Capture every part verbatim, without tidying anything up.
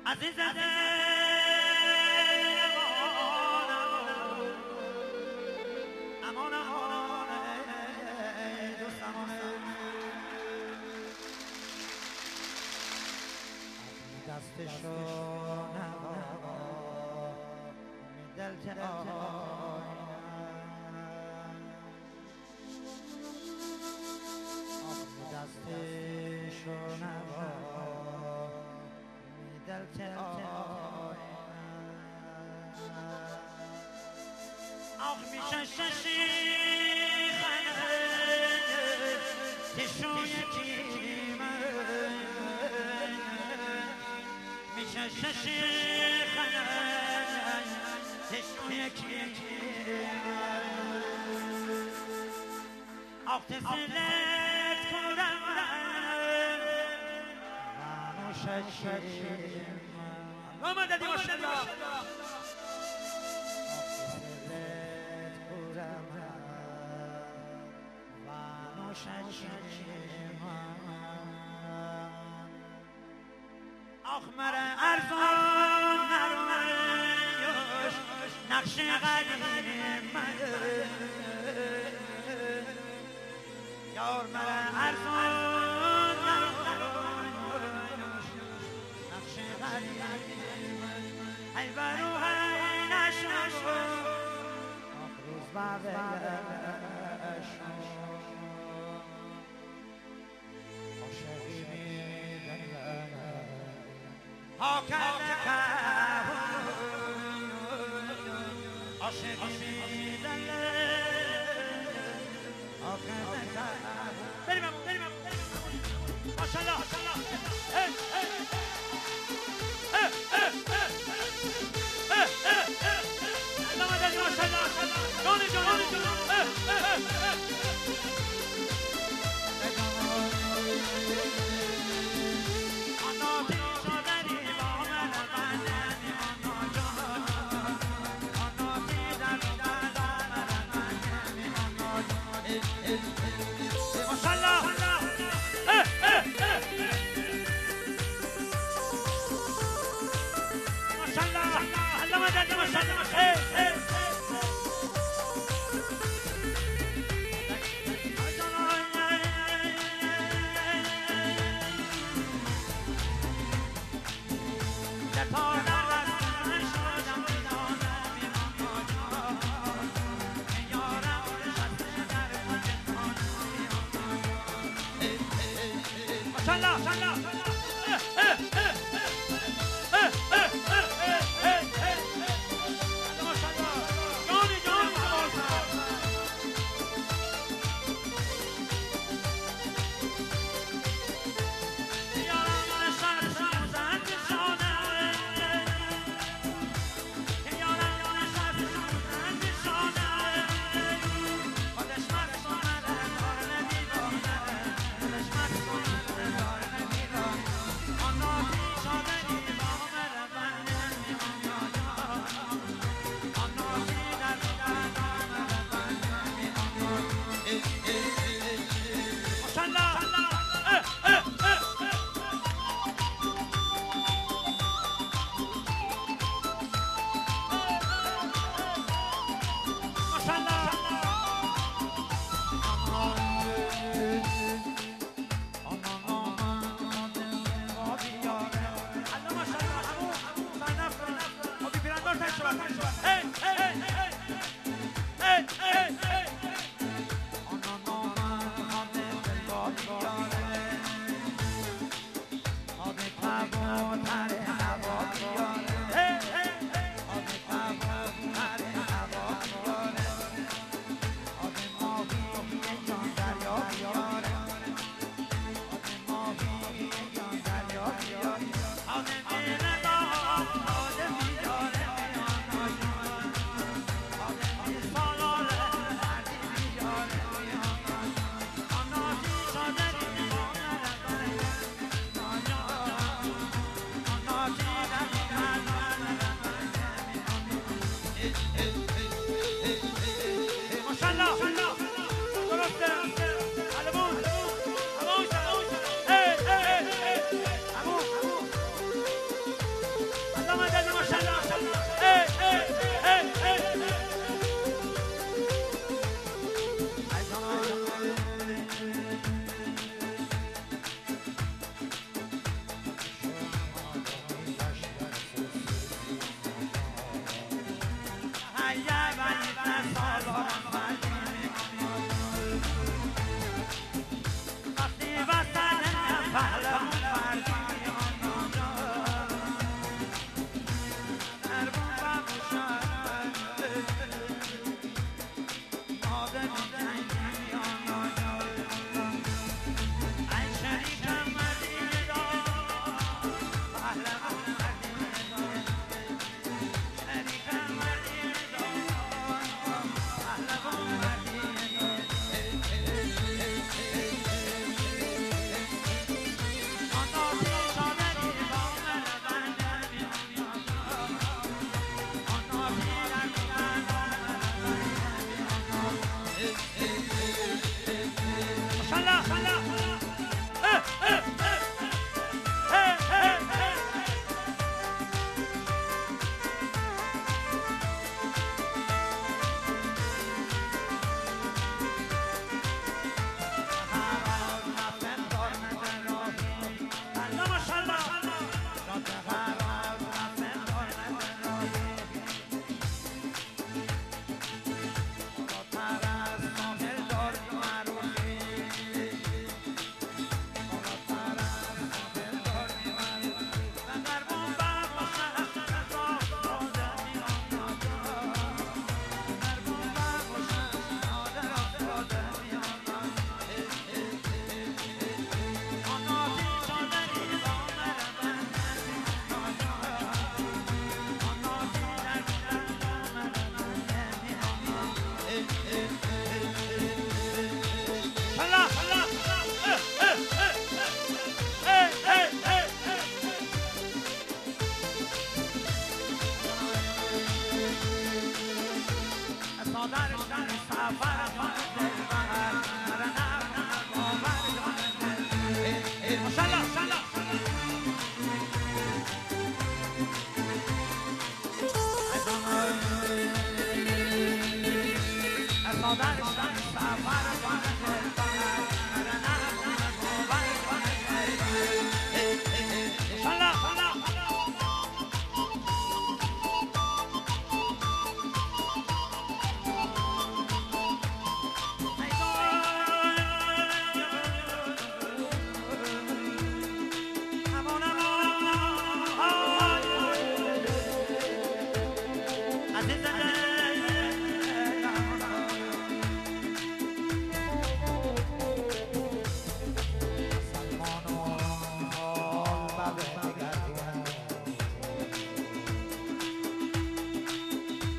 عزیز دل امان امان دوست امان دستشو نوا دل جای دستشو نوا دل جای آخ میشه ششی خنه تشو یکی من میشه ششی خنه تشو یکی من آخ تسلت کنم منو ششی من مددی ماشالله آخ مرا ارزان نرویش نقش قدیم من یار مرا ارزان نرویش نقش قدیم ای برو های نشو آخ روز بعدش هاکرده عاشقی میدنه هاکرده بریم امون بریم امون ماشالله الله مددی ماشالله جانی جانی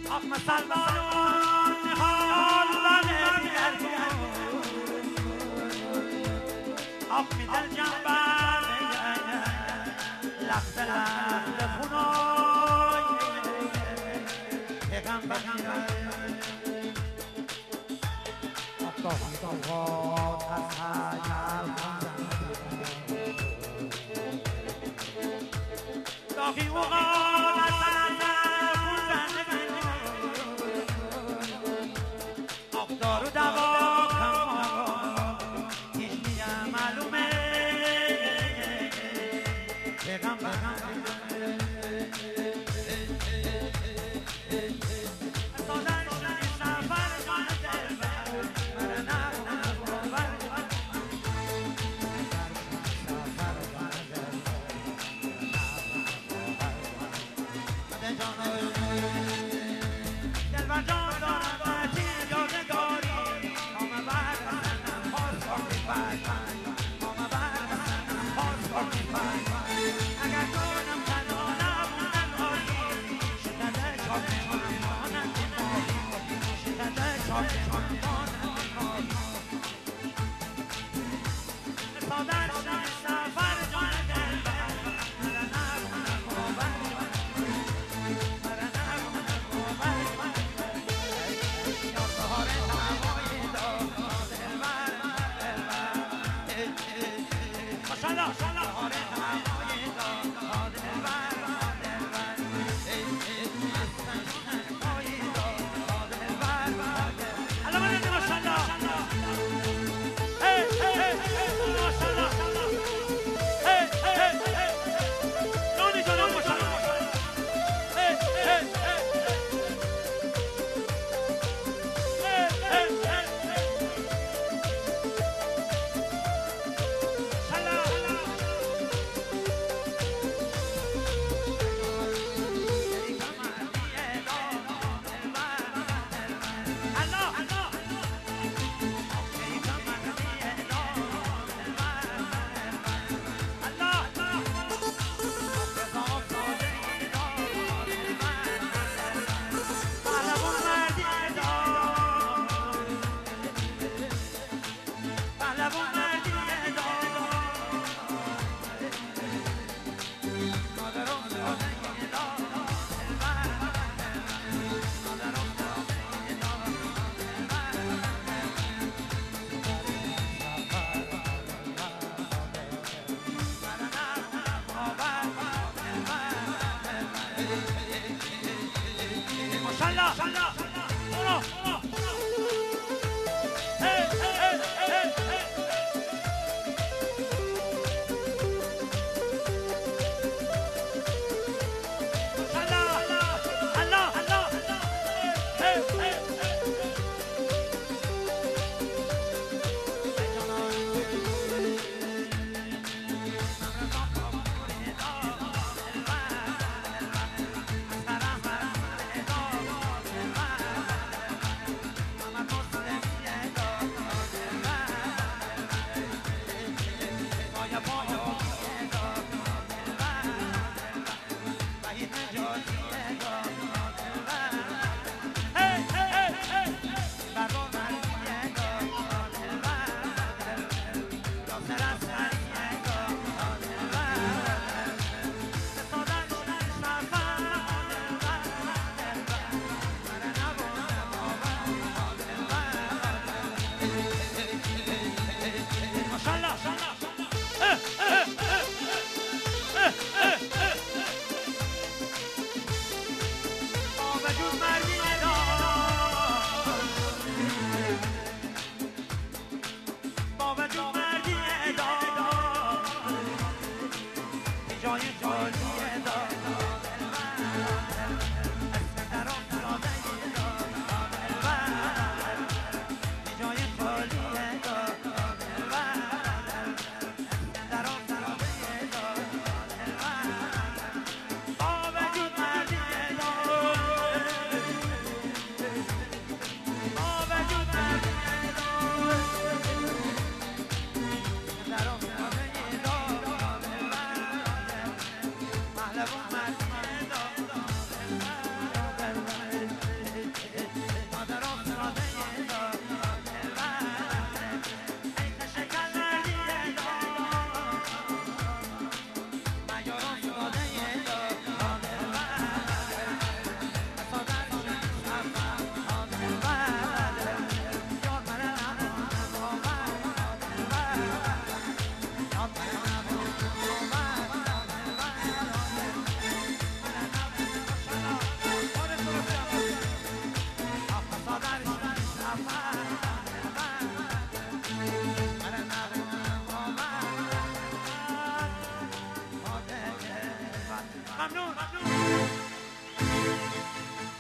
آخ مسلمانان حال بله دیگر آخ میدل جنبر لخت لخت خونای پیغمبر آفتاب از حجر داخی وقال از دار و دوا کم هیچ میگم معلومه پیغمبر سادن شدی سفر جان دلبر مرا نخونم باور دلبر جان دارم اگر کنم تنها نبودن آری شدده چاپ کنم مانند ماری شدده چاپ کنم مانند ماری سادر شدن سفر جان دلبر مرا نکنم باور مرا نکنم باور یار بهار هوای داد دلبر دلبر ماشاءالله بهار هوای داد دلبر دلبر هوای داد دلبر الله بده ماشاءالله ماشاءالله نونی جان ماشاءالله ماشاءالله برو ممنون